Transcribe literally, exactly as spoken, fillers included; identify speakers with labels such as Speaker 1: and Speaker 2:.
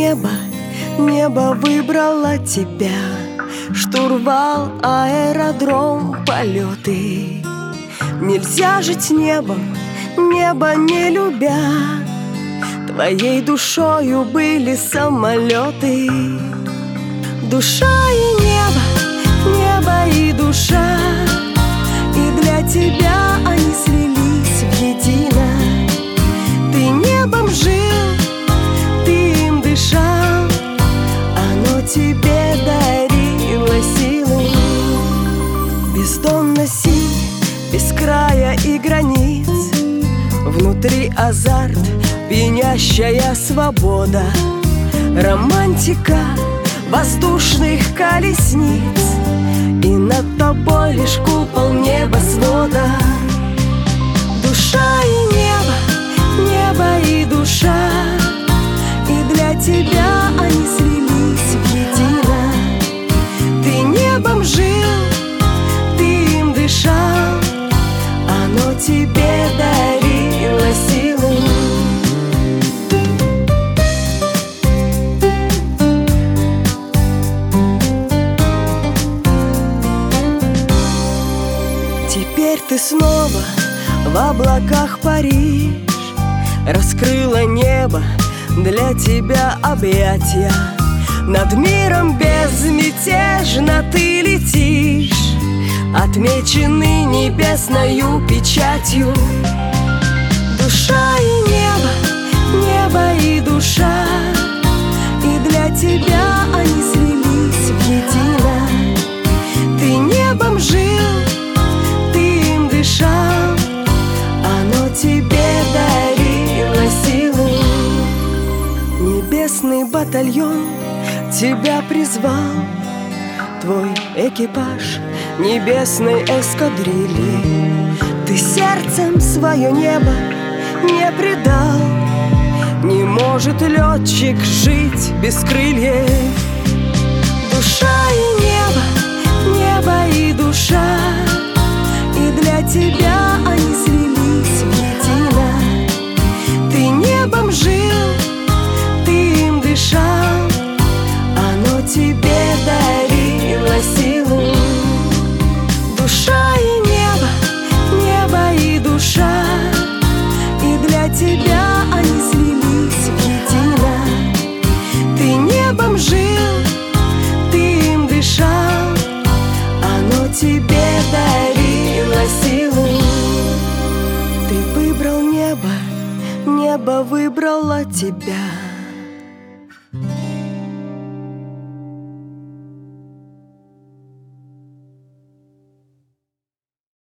Speaker 1: небо, небо выбрало тебя. Штурвал, аэродром, полеты. Нельзя жить небом, небо не любя. Твоей душою были самолеты. Душа и небо, небо и душа, и для тебя они слились в едино. Ты небом жил, ты им дышал, оно тебе дарило силу. Бездонно синь, без края и границ, внутри азарт, пьянящая свобода, романтика воздушных колесниц, и над тобой лишь купол небосвода. Душа и небо, небо и душа, и для тебя они слились в едино. Ты небом жил, ты им дышал, оно тебе дарило силу. Теперь ты снова в облаках паришь, раскрыла небо для тебя объятия. Над миром безмятежно ты летишь, отмеченный небесною печатью. Душа и небо, небо и душа, и для тебя они слились в едино. Ты небом жил, ты им дышал, оно тебе дарило силу. Небесный батальон тебя призвал, твой экипаж небесной эскадрильи. Ты сердцем свое небо не предал, не может летчик жить без крыльев. Душа и небо, небо и душа, и для тебя они слились в едино. Ты небом жил, ты им дышал, оно тебе дарило силу. Душа и небо, небо и душа, и для тебя они слились в едино. Ты небом жил, ты им дышал, оно тебе дарило силу. Ты выбрал небо, небо выбрало тебя.